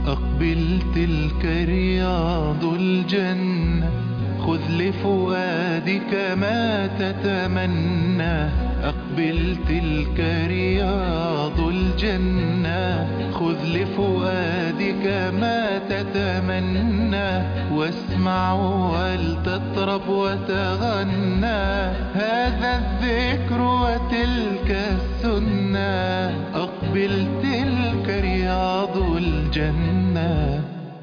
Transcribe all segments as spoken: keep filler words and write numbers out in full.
أقبل تلك رياض الجنة، خذ لفؤادك ما تتمنى. أقبل تلك رياض الجنة، خذ لفؤادك ما تتمنى. واسمع ولتطرب وتغنى، هذا الذكر وتلك السنة. أقبل تلك رياض الجنة.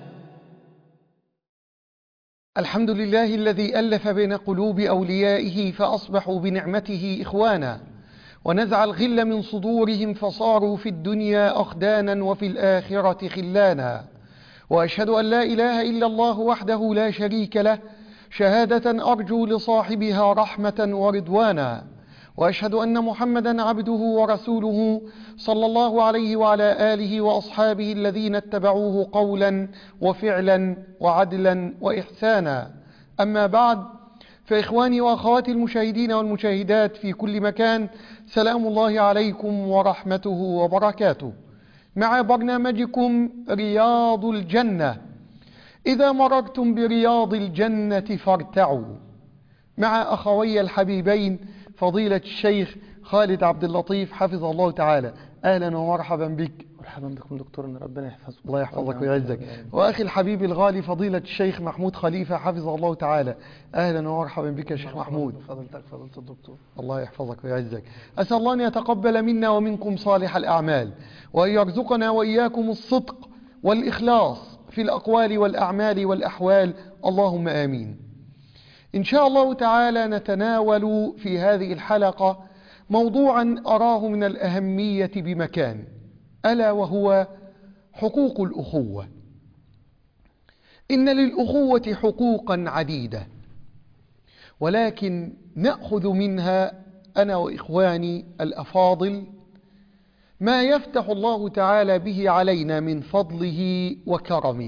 الحمد لله الذي ألف بين قلوب أوليائه فأصبحوا بنعمته إخوانا، ونزع الغل من صدورهم فصاروا في الدنيا أخدانا وفي الآخرة خلانا. وأشهد أن لا إله إلا الله وحده لا شريك له، شهادة أرجو لصاحبها رحمة ورضوانا. وأشهد أن محمدا عبده ورسوله صلى الله عليه وعلى آله وأصحابه الذين اتبعوه قولا وفعلا وعدلا وإحسانا. أما بعد، فإخواني وأخواتي المشاهدين والمشاهدات في كل مكان، سلام الله عليكم ورحمته وبركاته، مع برنامجكم رياض الجنة. إذا مررتم برياض الجنة فارتعوا، مع أخوي الحبيبين فضيلة الشيخ خالد عبد اللطيف حفظه الله تعالى. أهلا ومرحبا بك. مرحبا بكم دكتورنا، ربنا يحفظك. الله يحفظك ويعزك. وأخي الحبيب الغالي فضيلة الشيخ محمود خليفة حفظه الله تعالى. أهلا ومرحبا بك يا شيخ محمود. فضلتك فضلة الدكتور. الله يحفظك ويعزك. أسأل الله أن يتقبل منا ومنكم صالح الأعمال، وأن يرزقنا وإياكم الصدق والإخلاص في الأقوال والأعمال والأحوال، اللهم آمين. إن شاء الله تعالى نتناول في هذه الحلقة موضوعا أراه من الأهمية بمكان، ألا وهو حقوق الأخوة. إن للأخوة حقوقا عديدة، ولكن نأخذ منها أنا وإخواني الأفاضل ما يفتح الله تعالى به علينا من فضله وكرمه.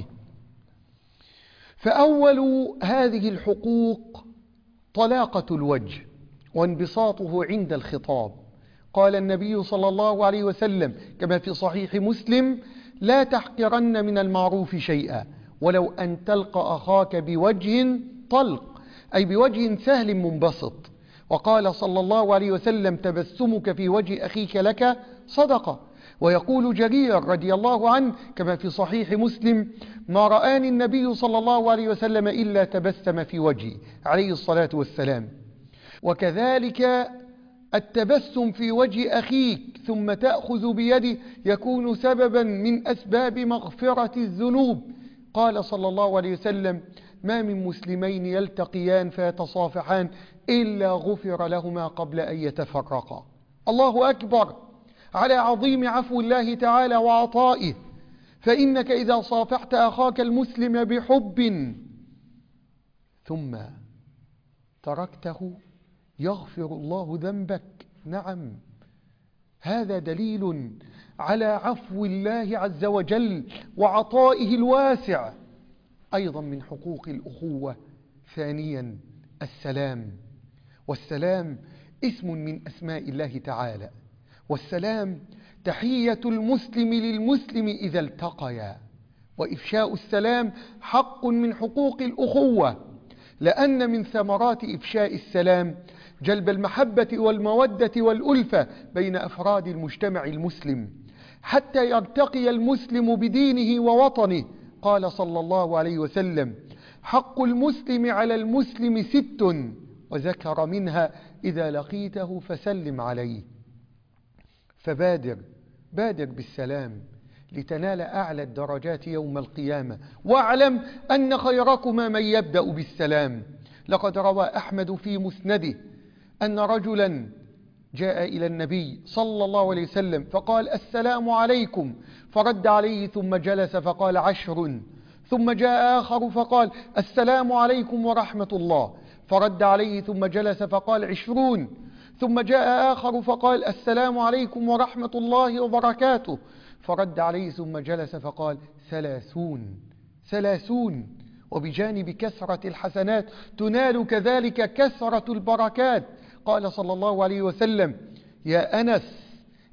فأول هذه الحقوق طلاقة الوجه وانبساطه عند الخطاب. قال النبي صلى الله عليه وسلم كما في صحيح مسلم: لا تحقرن من المعروف شيئا ولو أن تلقى أخاك بوجه طلق، أي بوجه سهل منبسط. وقال صلى الله عليه وسلم: تبسمك في وجه أخيك لك صدقة. ويقول جرير رضي الله عنه كما في صحيح مسلم: ما رآني النبي صلى الله عليه وسلم إلا تبسم في وجهي، عليه الصلاة والسلام. وكذلك التبسم في وجه أخيك ثم تأخذ بيده يكون سببا من أسباب مغفرة الذنوب. قال صلى الله عليه وسلم: ما من مسلمين يلتقيان فيتصافحان إلا غفر لهما قبل أن يتفرقا. الله أكبر على عظيم عفو الله تعالى وعطائه. فإنك إذا صافحت أخاك المسلم بحب ثم تركته يغفر الله ذنبك. نعم، هذا دليل على عفو الله عز وجل وعطائه الواسع. أيضا من حقوق الأخوة ثانيا السلام. والسلام اسم من أسماء الله تعالى، والسلام تحية المسلم للمسلم إذا التقيا. وإفشاء السلام حق من حقوق الأخوة، لأن من ثمرات إفشاء السلام جلب المحبة والمودة والألفة بين أفراد المجتمع المسلم، حتى يرتقي المسلم بدينه ووطنه. قال صلى الله عليه وسلم: حق المسلم على المسلم ست، وذكر منها: إذا لقيته فسلم عليه. فبادر بادر بالسلام لتنال أعلى الدرجات يوم القيامة. واعلم أن خيركما من يبدأ بالسلام. لقد روى أحمد في مسنده أن رجلا جاء إلى النبي صلى الله عليه وسلم فقال: السلام عليكم، فرد عليه ثم جلس فقال: عشر. ثم جاء آخر فقال: السلام عليكم ورحمة الله، فرد عليه ثم جلس فقال: عشرون. ثم جاء آخر فقال: السلام عليكم ورحمة الله وبركاته، فرد عليه ثم جلس فقال: ثلاثون. ثلاثون. وبجانب كثرة الحسنات تنال كذلك كثرة البركات. قال صلى الله عليه وسلم: يا أنس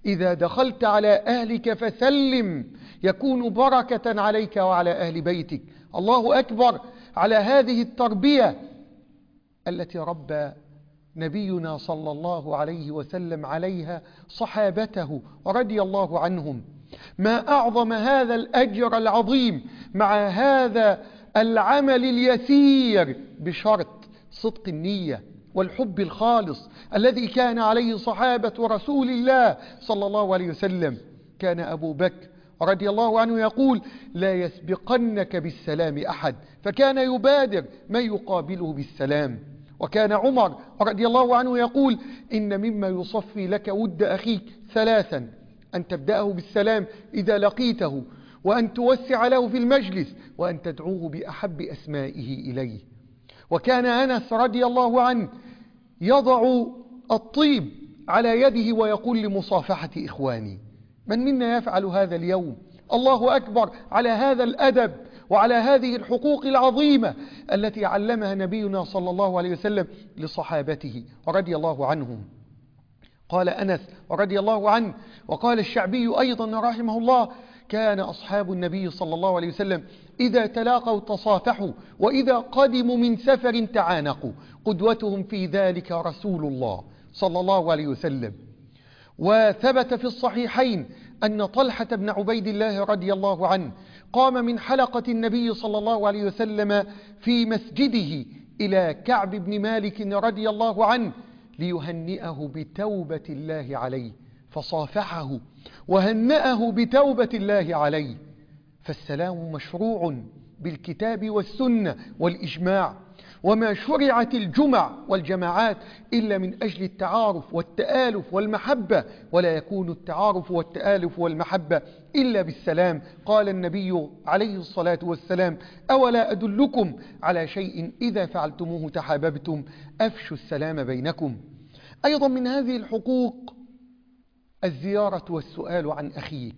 إذا دخلت على أهلك فسلم يكون بركة عليك وعلى أهل بيتك. الله أكبر على هذه التربية التي ربى نبينا صلى الله عليه وسلم عليها صحابته رضي الله عنهم. ما أعظم هذا الأجر العظيم مع هذا العمل اليسير بشرط صدق النية والحب الخالص الذي كان عليه صحابة رسول الله صلى الله عليه وسلم. كان أبو بكر رضي الله عنه يقول: لا يسبقنك بالسلام أحد، فكان يبادر من يقابله بالسلام. وكان عمر رضي الله عنه يقول: إن مما يصفي لك ود أخيك ثلاثا: أن تبدأه بالسلام إذا لقيته، وأن توسع له في المجلس، وأن تدعوه بأحب أسمائه إليه. وكان أنس رضي الله عنه يضع الطيب على يده ويقول: لمصافحة إخواني. من منا يفعل هذا اليوم؟ الله أكبر على هذا الأدب وعلى هذه الحقوق العظيمة التي علمها نبينا صلى الله عليه وسلم لصحابته رضي الله عنهم. قال أنس رضي الله عنه، وقال الشعبي أيضا رحمه الله: كان أصحاب النبي صلى الله عليه وسلم إذا تلاقوا تصافحوا، وإذا قدموا من سفر تعانقوا. قدوتهم في ذلك رسول الله صلى الله عليه وسلم. وثبت في الصحيحين أن طلحة بن عبيد الله رضي الله عنه قام من حلقة النبي صلى الله عليه وسلم في مسجده إلى كعب بن مالك رضي الله عنه ليهنئه بتوبة الله عليه، فصافحه وهنأه بتوبة الله عليه. فالسلام مشروع بالكتاب والسنة والإجماع، وما شرعت الجمع والجماعات إلا من أجل التعارف والتآلف والمحبة، ولا يكون التعارف والتآلف والمحبة إلا بالسلام. قال النبي عليه الصلاة والسلام: أولا أدلكم على شيء إذا فعلتموه تحاببتم؟ أفشوا السلام بينكم. أيضا من هذه الحقوق الزيارة والسؤال عن أخيك.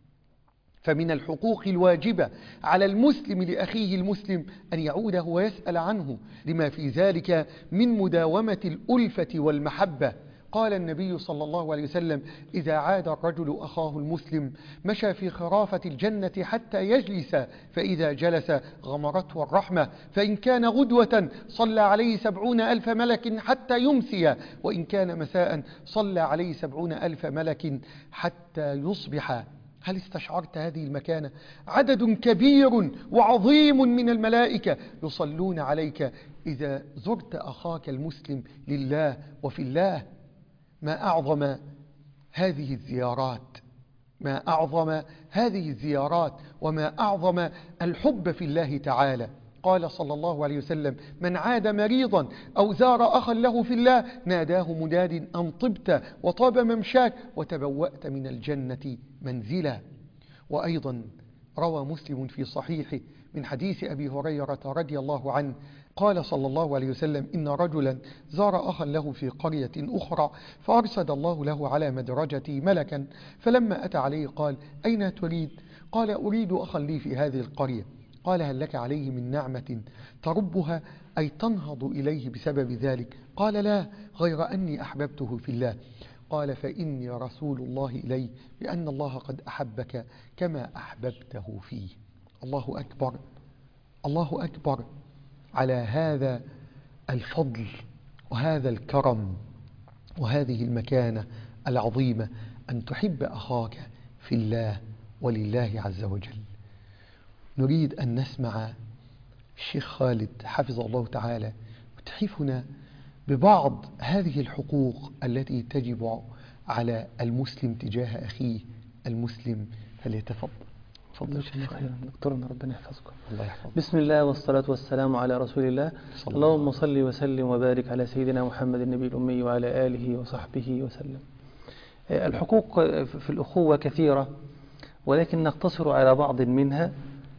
فمن الحقوق الواجبة على المسلم لأخيه المسلم أن يعوده ويسأل عنه، لما في ذلك من مداومة الألفة والمحبة. قال النبي صلى الله عليه وسلم: إذا عاد الرجل أخاه المسلم مشى في خرافة الجنة حتى يجلس، فإذا جلس غمرته الرحمة، فإن كان غدوة صلى عليه سبعون ألف ملك حتى يمسي، وإن كان مساء صلى عليه سبعون ألف ملك حتى يصبح. هل استشعرت هذه المكانة؟ عدد كبير وعظيم من الملائكة يصلون عليك إذا زرت أخاك المسلم لله وفي الله. ما أعظم هذه الزيارات، ما أعظم هذه الزيارات وما أعظم الحب في الله تعالى. قال صلى الله عليه وسلم: من عاد مريضا أو زار أخا له في الله ناداه مناد أن طبت وطاب ممشاك وتبوأت من الجنة منزلا. وأيضا روى مسلم في صحيحه من حديث أبي هريرة رضي الله عنه قال صلى الله عليه وسلم: إن رجلا زار أخا له في قرية أخرى فأرسل الله له على مدرجته ملكا، فلما أتى عليه قال: أين تريد؟ قال: أريد أخا لي في هذه القرية. قال: هل لك عليه من نعمة تربها أي تنهض إليه بسبب ذلك؟ قال: لا، غير أني أحببته في الله. قال: فإني رسول الله إلي بأن الله قد أحبك كما أحببته فيه. الله أكبر، الله أكبر على هذا الفضل وهذا الكرم وهذه المكانة العظيمة، أن تحب أخاك في الله ولله عز وجل. نريد أن نسمع الشيخ خالد حفظه الله تعالى يتحفنا ببعض هذه الحقوق التي تجب على المسلم تجاه أخيه المسلم، فليتفضل. تفضل شيخنا دكتورنا، ربنا يحفظكم. الله يحفظك. بسم الله والصلاة والسلام على رسول الله. اللهم صل وسلم وبارك على سيدنا محمد النبي الأمي وعلى آله وصحبه وسلم. الحقوق في الأخوة كثيرة، ولكن نقتصر على بعض منها.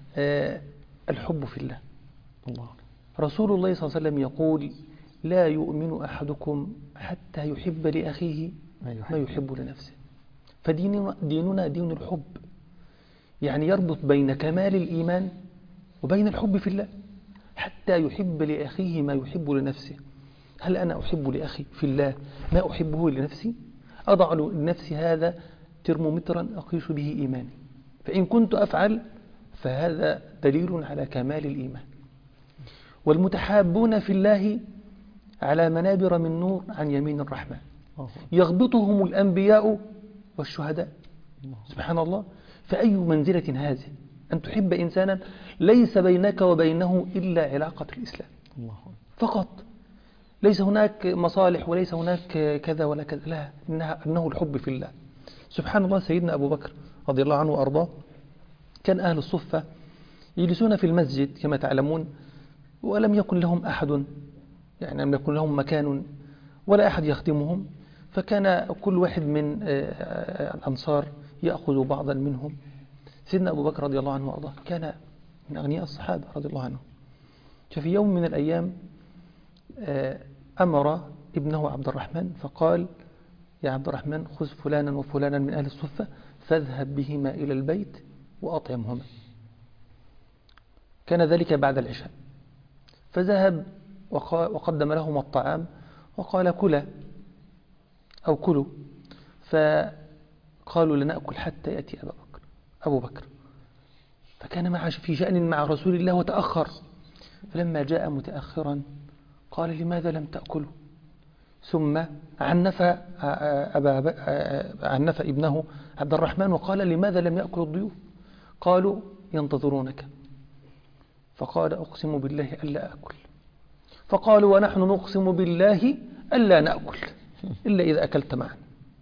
الحب في الله. الله رسول الله صلى الله عليه وسلم يقول: لا يؤمن أحدكم حتى يحب لأخيه ما يحب, ما يحب لنفسه. فديننا ديننا دين الحب، يعني يربط بين كمال الإيمان وبين الحب في الله، حتى يحب لأخيه ما يحب لنفسه. هل أنا أحب لأخي في الله ما أحبه لنفسي؟ أضع لنفسي هذا ترمومترا أقيس به إيماني، فإن كنت أفعل فهذا دليل على كمال الإيمان. والمتحابون في الله على منابر من نور عن يمين الرحمن يغبطهم الأنبياء والشهداء. سبحان الله، فأي منزلة هذه أن تحب إنسانا ليس بينك وبينه إلا علاقة الإسلام فقط، ليس هناك مصالح وليس هناك كذا ولا كذا، لا، إنها أنه الحب في الله. سبحان الله، سيدنا أبو بكر رضي الله عنه وأرضاه كان أهل الصفة يجلسون في المسجد كما تعلمون، ولم يكن لهم أحد، يعني لم يكن لهم مكان ولا أحد يخدمهم، فكان كل واحد من الأنصار يأخذ بعضا منهم. سيدنا أبو بكر رضي الله عنه وأرضاه كان من أغنياء الصحابة رضي الله عنهم. ففي يوم من الأيام أمر ابنه عبد الرحمن فقال: يا عبد الرحمن، خذ فلانا وفلانا من أهل الصفة فاذهب بهما إلى البيت وأطعمهما. كان ذلك بعد العشاء، فذهب وقدم لهم الطعام وقال: كلا أو كلوا. فقالوا: لنأكل حتى يأتي أبا بكر أبو بكر. فكان مع في شأن مع رسول الله وتأخر، فلما جاء متأخرا قال: لماذا لم تأكلوا؟ ثم عنف أبا عنف ابنه عبد الرحمن وقال: لماذا لم يأكل الضيوف؟ قالوا: ينتظرونك. فقال: أقسم بالله ألا أكل. فقالوا: ونحن نقسم بالله ألا نأكل إلا إذا أكلت معنا.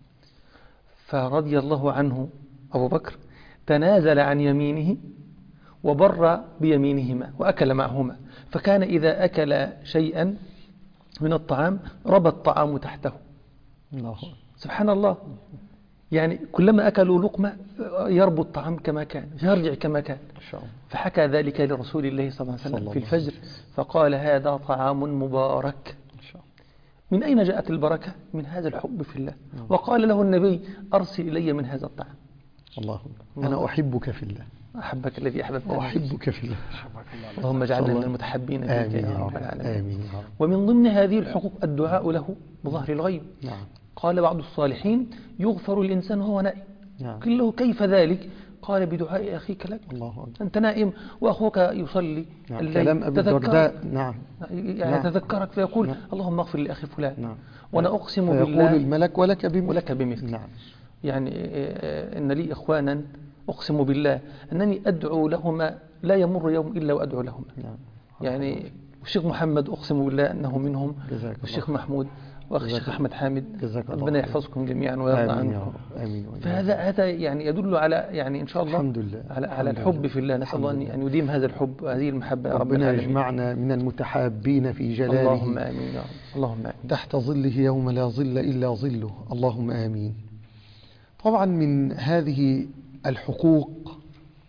فرضي الله عنه أبو بكر، تنازل عن يمينه وبر بيمينهما وأكل معهما، فكان إذا أكل شيئا من الطعام ربى الطعام تحته. الله. سبحان الله، يعني كلما أكلوا لقمة يربو الطعام كما كان، يرجع كما كان. فحكى ذلك لرسول الله صلى الله عليه وسلم في الفجر فقال: هذا طعام مبارك. من أين جاءت البركة؟ من هذا الحب في الله. وقال له النبي: أرسل إلي من هذا الطعام. الله، أنا أحبك في الله. أحبك الذي أحببتني. أحبك في الله. اللهم اجعلنا من المتحبين فيك يا رب العالمين. آمين. ومن ضمن هذه الحقوق الدعاء له بظهر الغيب. نعم. قال بعض الصالحين: يغفر الإنسان وهو نائم. نعم. قيل له: كيف ذلك؟ قال: بدعاء أخيك لك. الله أكبر. أنت نائم وأخوك يصلي. نعم. كلام أبي الدرداء. نعم. يعني نعم. يتذكرك فيقول: نعم. اللهم اغفر لأخي فلان. نعم. وأنا أقسم فيقول بالله. يقول الملك: ولك بمثل. ولك بمثل. نعم. يعني إن لي إخوانا أقسم بالله أنني أدعو لهما لا يمر يوم إلا وأدعو لهما. نعم. يعني الشيخ محمد أقسم بالله أنه منهم، والشيخ محمود وأخي الشيخ أحمد حامد، ربنا يحفظكم جميعا ويرضى عنكم. فهذا هذا يعني يدل على يعني إن شاء الله الحمد لله على على الحب في الله. نسأل الله أن يديم هذا الحب وهذه المحبة. ربنا يجمعنا من المتحابين في جلاله. اللهم آمين يا رب. اللهم آمين. تحت ظله يوم لا ظل إلا ظله. اللهم آمين. طبعا من هذه الحقوق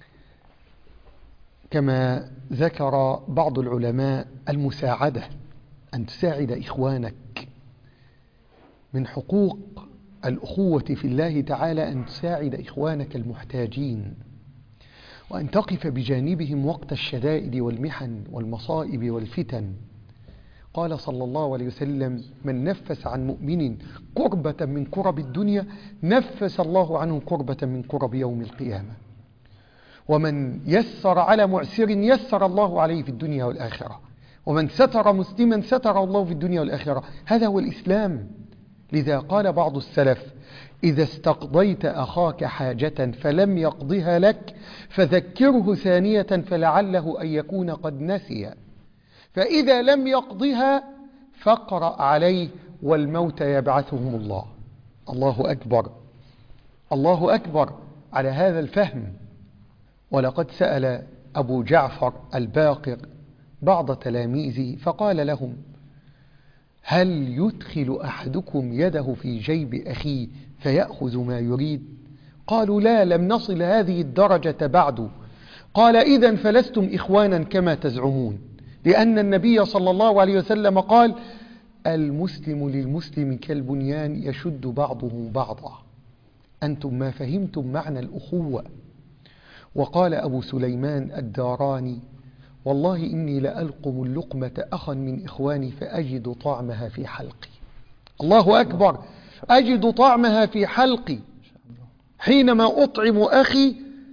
كما ذكر بعض العلماء المساعدة، أن تساعد إخوانك. من حقوق الأخوة في الله تعالى أن تساعد إخوانك المحتاجين، وأن تقف بجانبهم وقت الشدائد والمحن والمصائب والفتن. قال صلى الله عليه وسلم: من نفس عن مؤمن كربة من كرب الدنيا نفس الله عنه كربة من كرب يوم القيامة. ومن يسر على معسر يسر الله عليه في الدنيا والآخرة. ومن ستر مسلما ستر الله في الدنيا والآخرة. هذا هو الإسلام. لذا قال بعض السلف: إذا استقضيت أخاك حاجة فلم يقضها لك فذكره ثانية فلعله أن يكون قد نسي، فإذا لم يقضها فاقرأ عليه والموت يبعثهم الله. الله أكبر، الله أكبر على هذا الفهم. ولقد سأل أبو جعفر الباقر بعض تلاميذه فقال لهم: هل يدخل أحدكم يده في جيب أخيه فيأخذ ما يريد؟ قالوا: لا، لم نصل هذه الدرجة بعد. قال: إذن فلستم إخوانا كما تزعمون، لأن النبي صلى الله عليه وسلم قال: المسلم للمسلم كالبنيان يشد بعضه بعضا. أنتم ما فهمتم معنى الأخوة. وقال أبو سليمان الداراني: والله إني لألقم اللقمة أخا من إخواني فأجد طعمها في حلقي. الله أكبر. أجد طعمها في حلقي حينما أطعم أخي،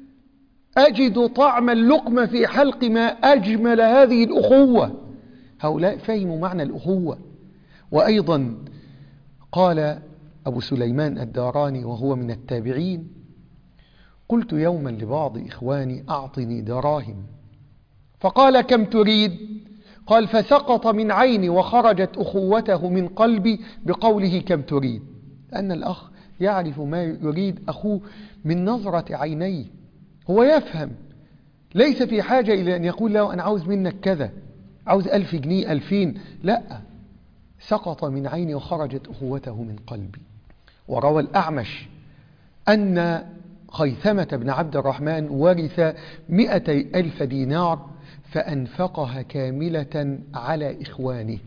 أجد طعم اللقمة في حلق. ما أجمل هذه الأخوة. هؤلاء فهموا معنى الأخوة. وأيضا قال أبو سليمان الداراني وهو من التابعين: قلت يوما لبعض إخواني أعطني دراهم، فقال: كم تريد؟ قال: فسقط من عيني وخرجت أخوته من قلبي بقوله كم تريد. لأن الأخ يعرف ما يريد أخوه من نظرة عينيه، هو يفهم، ليس في حاجة إلى أن يقول له أنا عاوز منك كذا، عاوز ألف جنيه ألفين، لا، سقط من عيني وخرجت أخوته من قلبي. وروى الأعمش أن خيثمة بن عبد الرحمن ورث مئتي ألف دينار فأنفقها كاملة على إخوانه.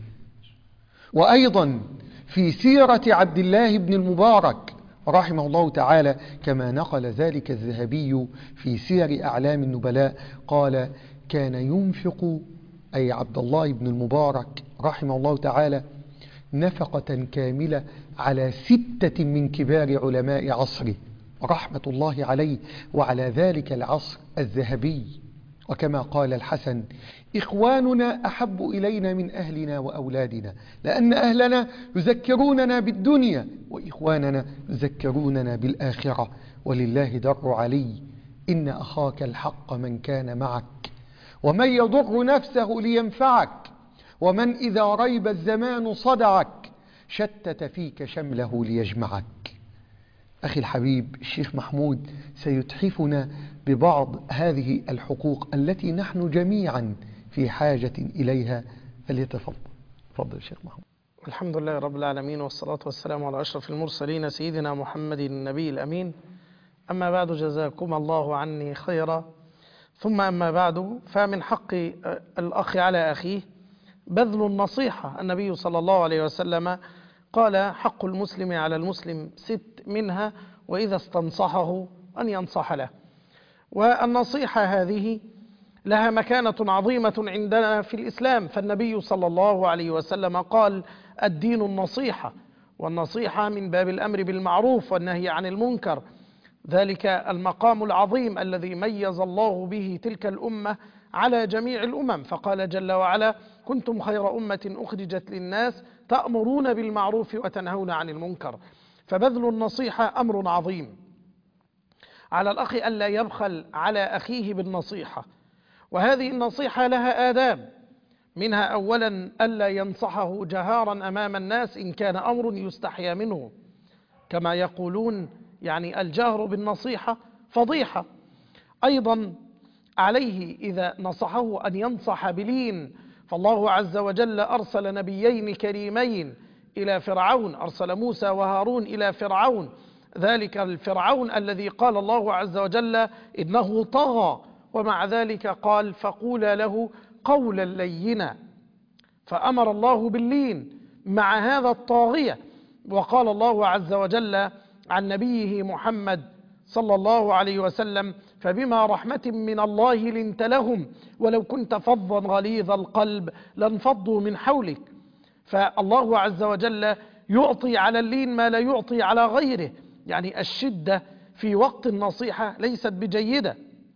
وأيضا في سيرة عبد الله بن المبارك رحمه الله تعالى كما نقل ذلك الذهبي في سير أعلام النبلاء، قال: كان ينفق، أي عبد الله بن المبارك رحمه الله تعالى، نفقة كاملة على ستة من كبار علماء عصره رحمة الله عليه وعلى ذلك العصر الذهبي. وكما قال الحسن: إخواننا أحب إلينا من أهلنا وأولادنا، لأن أهلنا يذكروننا بالدنيا وإخواننا يذكروننا بالآخرة. ولله در علي: إن أخاك الحق من كان معك، ومن يضر نفسه لينفعك، ومن إذا ريب الزمان صدعك، شتت فيك شمله ليجمعك. أخي الحبيب الشيخ محمود سيتحفنا ببعض هذه الحقوق التي نحن جميعا في حاجة إليها، فليتفضل. تفضل الشيخ محمود. الحمد لله رب العالمين، والصلاة والسلام على أشرف المرسلين سيدنا محمد النبي الأمين. أما بعد، جزاكم الله عني خيرا. ثم أما بعد، فمن حق الأخ على أخيه بذل النصيحة. النبي صلى الله عليه وسلم قال: حق المسلم على المسلم ست، منها وإذا استنصحه أن ينصح له. والنصيحة هذه لها مكانة عظيمة عندنا في الإسلام، فالنبي صلى الله عليه وسلم قال: الدين النصيحة، والنصيحة من باب الأمر بالمعروف والنهي عن المنكر، ذلك المقام العظيم الذي ميز الله به تلك الأمة على جميع الأمم، فقال جل وعلا: كنتم خير أمة أخرجت للناس تأمرون بالمعروف وتنهون عن المنكر. فبذل النصيحة أمر عظيم. على الأخ ألا يبخل على أخيه بالنصيحة، وهذه النصيحة لها آداب، منها أولا ألا ينصحه جهارا أمام الناس إن كان أمر يستحيا منه، كما يقولون يعني الجهر بالنصيحة فضيحة. أيضا عليه إذا نصحه أن ينصح بلين، فالله عز وجل أرسل نبيين كريمين إلى فرعون، أرسل موسى وهارون إلى فرعون، ذلك الفرعون الذي قال الله عز وجل إنه طغى، ومع ذلك قال: فقولا له قولا لينا، فأمر الله باللين مع هذا الطاغية. وقال الله عز وجل عن نبيه محمد صلى الله عليه وسلم: فبما رحمة من الله لنت لهم ولو كنت فظا غليظ القلب لانفضوا من حولك. فالله عز وجل يعطي على اللين ما لا يعطي على غيره، يعني الشدة في وقت النصيحة ليست بجيدة.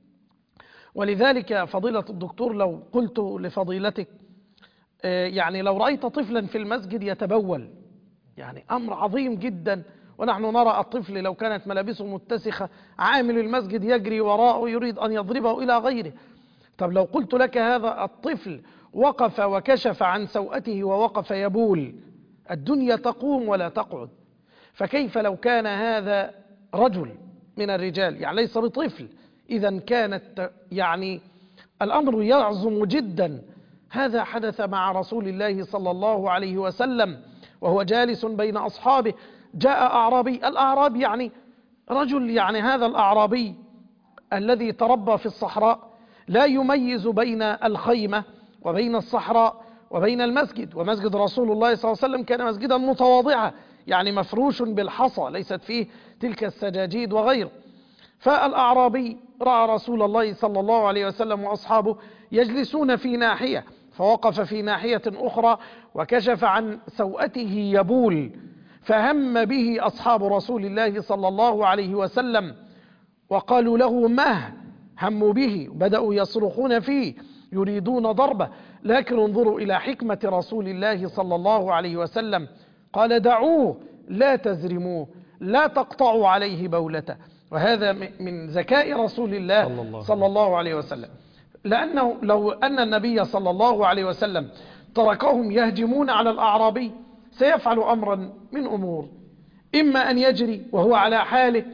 ولذلك فضيلة الدكتور، لو قلت لفضيلتك يعني لو رأيت طفلا في المسجد يتبول، يعني أمر عظيم جدا، ونحن نرى الطفل لو كانت ملابسه متسخة عامل المسجد يجري وراءه يريد أن يضربه إلى غيره. طب لو قلت لك هذا الطفل وقف وكشف عن سوءته ووقف يبول، الدنيا تقوم ولا تقعد، فكيف لو كان هذا رجل من الرجال، يعني ليس بطفل؟ إذا كانت يعني الأمر يعظم جدا. هذا حدث مع رسول الله صلى الله عليه وسلم وهو جالس بين أصحابه، جاء أعرابي. الأعراب يعني رجل، يعني هذا الأعرابي الذي تربى في الصحراء لا يميز بين الخيمة وبين الصحراء وبين المسجد، ومسجد رسول الله صلى الله عليه وسلم كان مسجدا متواضعا، يعني مفروش بالحصى، ليست فيه تلك السجاجيد وغيره. فالأعرابي رأى رسول الله صلى الله عليه وسلم وأصحابه يجلسون في ناحية، فوقف في ناحية أخرى وكشف عن سوءته يبول، فهم به أصحاب رسول الله صلى الله عليه وسلم وقالوا له مه، هموا به، بدأوا يصرخون فيه يريدون ضربه. لكن انظروا إلى حكمة رسول الله صلى الله عليه وسلم، قال دعوه لا تزرموه، لا تقطعوا عليه بولته. وهذا من ذكاء رسول الله صلى الله عليه وسلم، لأنه لو أن النبي صلى الله عليه وسلم تركهم يهجمون على الأعرابي سيفعل أمرا من أمور، إما أن يجري وهو على حاله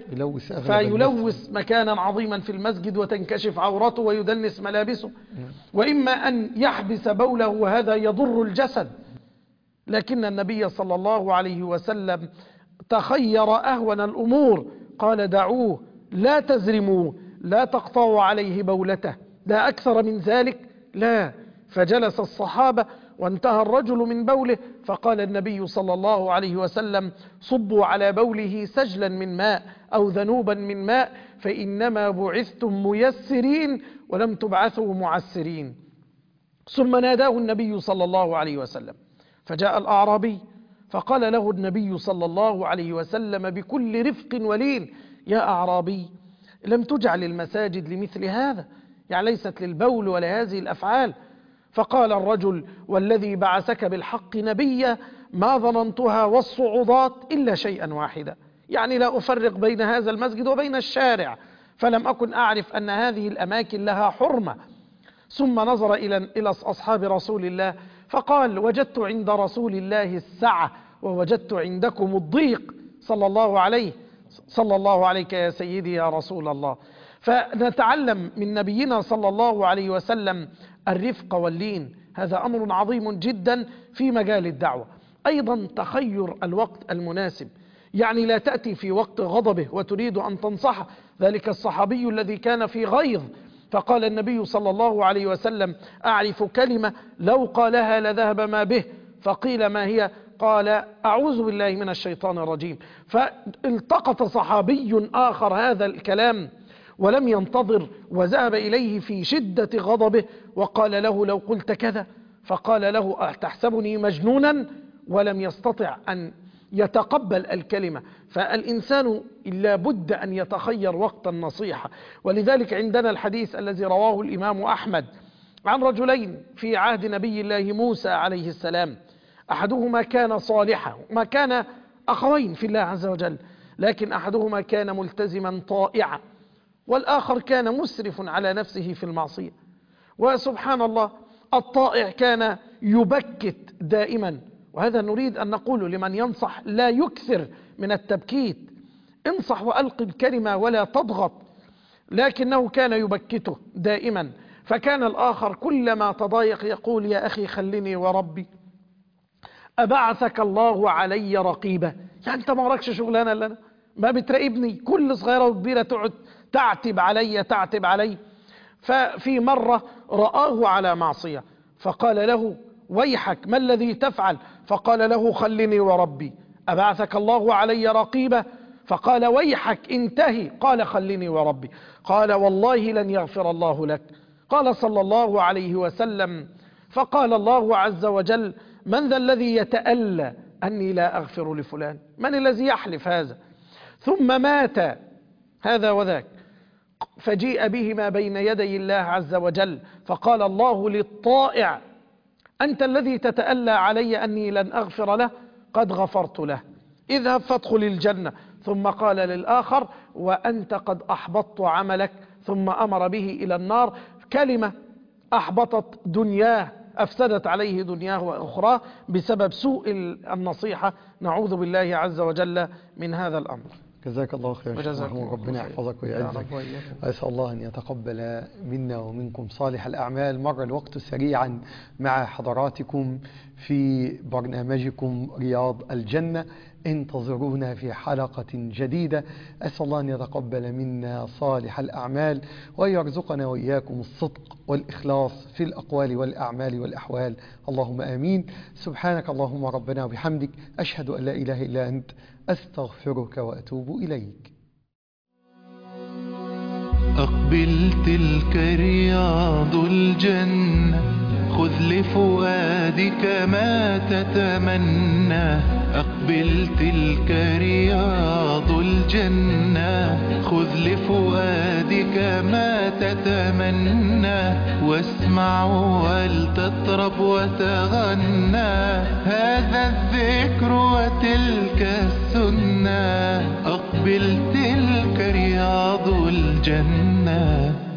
فيلوث مكانا عظيما في المسجد وتنكشف عورته ويدنس ملابسه، وإما أن يحبس بوله وهذا يضر الجسد. لكن النبي صلى الله عليه وسلم تخير أهون الأمور، قال دعوه لا تزرموه، لا تقطعوا عليه بولته، لا أكثر من ذلك لا. فجلس الصحابة وانتهى الرجل من بوله، فقال النبي صلى الله عليه وسلم صبوا على بوله سجلا من ماء أو ذنوبا من ماء، فإنما بعثتم ميسرين ولم تبعثوا معسرين. ثم ناداه النبي صلى الله عليه وسلم، فجاء الأعرابي فقال له النبي صلى الله عليه وسلم بكل رفق ولين يا أعرابي لم تجعل المساجد لمثل هذا، يعني ليست للبول ولا هذه الأفعال. فقال الرجل والذي بعثك بالحق نبيا ما ظننتها والصعودات إلا شيئا واحدا، يعني لا أفرق بين هذا المسجد وبين الشارع، فلم أكن أعرف أن هذه الأماكن لها حرمة. ثم نظر إلى إلى أصحاب رسول الله فقال وجدت عند رسول الله السعة ووجدت عندكم الضيق صلى الله عليه صلى الله عليك يا سيدي يا رسول الله. فنتعلم من نبينا صلى الله عليه وسلم الرفق واللين، هذا أمر عظيم جدا في مجال الدعوة. أيضا تخير الوقت المناسب، يعني لا تأتي في وقت غضبه وتريد أن تنصحه، ذلك الصحابي الذي كان في غيظ فقال النبي صلى الله عليه وسلم أعرف كلمة لو قالها لذهب ما به، فقيل ما هي؟ قال أعوذ بالله من الشيطان الرجيم. فالتقط صحابي آخر هذا الكلام ولم ينتظر وذهب إليه في شدة غضبه وقال له لو قلت كذا، فقال له أتحسبني مجنونا، ولم يستطع أن يتقبل الكلمة. فالإنسان لا بد أن يتخير وقت النصيحة. ولذلك عندنا الحديث الذي رواه الإمام أحمد عن رجلين في عهد نبي الله موسى عليه السلام، أحدهما كان صالحا، ما كان أخوين في الله عز وجل، لكن أحدهما كان ملتزما طائعا والآخر كان مسرف على نفسه في المعصية. وسبحان الله الطائع كان يبكت دائما، وهذا نريد أن نقول لمن ينصح لا يكثر من التبكيت، انصح وألق الكلمة ولا تضغط، لكنه كان يبكته دائما. فكان الآخر كلما تضايق يقول يا أخي خلني وربي أبعثك الله علي رقيبة، يعني أنت ما وراكش شغلانة لنا، ما بتراقبني، كل صغيرة وكبيرة تقعد تعتب علي تعتب علي. ففي مرة رآه على معصية فقال له ويحك ما الذي تفعل؟ فقال له خلني وربي أبعثك الله علي رقيبة، فقال ويحك انتهي، قال خلني وربي، قال والله لن يغفر الله لك. قال صلى الله عليه وسلم فقال الله عز وجل من ذا الذي يتألى أني لا أغفر لفلان؟ من الذي يحلف هذا؟ ثم مات هذا وذاك، فجيء بهما بين يدي الله عز وجل فقال الله للطائع أنت الذي تتألى علي أني لن أغفر له، قد غفرت له، اذهب فادخل الجنة. ثم قال للآخر وأنت قد أحبطت عملك، ثم أمر به إلى النار. كلمة أحبطت دنياه، أفسدت عليه دنياه وأخراه بسبب سوء النصيحة. نعوذ بالله عز وجل من هذا الأمر. جزاك الله خير شيخ محمود، ربنا يحفظك ويعزك، وأسأل الله أن يتقبل منا ومنكم صالح الأعمال. مر الوقت سريعا مع حضراتكم في برنامجكم رياض الجنة، انتظرونا في حلقة جديدة. أسأل الله أن يتقبل منا صالح الأعمال وأن يرزقنا وإياكم الصدق والإخلاص في الأقوال والأعمال والأحوال، اللهم آمين. سبحانك اللهم ربنا وبحمدك، أشهد أن لا إله إلا أنت، أستغفرك وأتوب إليك. أقبل تلك رياض الجنة، خذ لفؤادك ما تتمنى. أقبل أقبل تلك رياض الجنة خذ لفؤادك ما تتمنى واسمع ولتطرب وتغنى هذا الذكر وتلك السنة أقبل تلك رياض الجنة